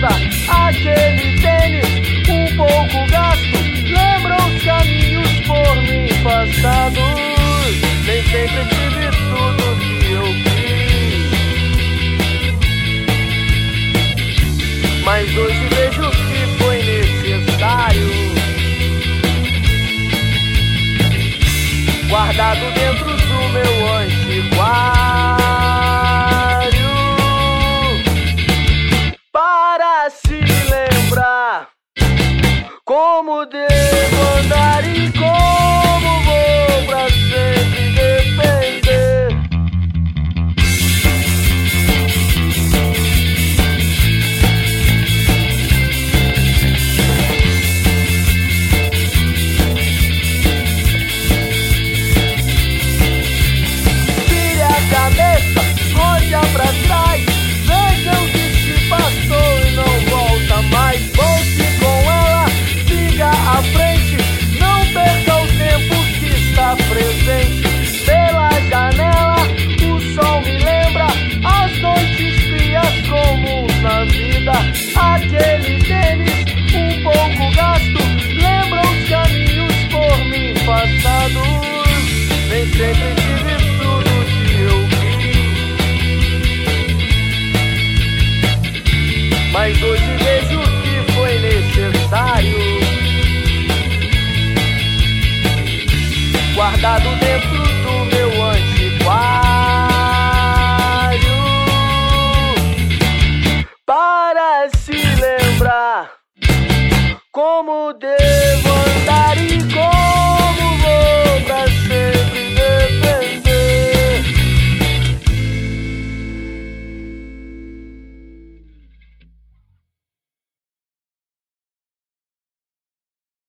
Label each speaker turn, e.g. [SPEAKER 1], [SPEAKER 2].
[SPEAKER 1] vida, aquele tênis um pouco gasto, lembra os caminhos por mim passados. Nem sempre tive tudo que eu quis, mas hoje vejo que foi necessário, guardado dentro do meu antiquário, para se lembrar como devo andar e como vou pra sempre depender. Tire a cabeça, olha pra trás, veja o que se passou e não volta mais. Volte com ela, siga à frente, não perca o tempo que está presente. Pela janela, o sol me lembra as noites frias comuns na vida. Aquele tênis um pouco gasto, lembra os caminhos por mim passados. Nem sempre tive tudo que eu quis, mas hoje vejo que foi necessário, guardado dentro do meu antiquário, para se lembrar como Deus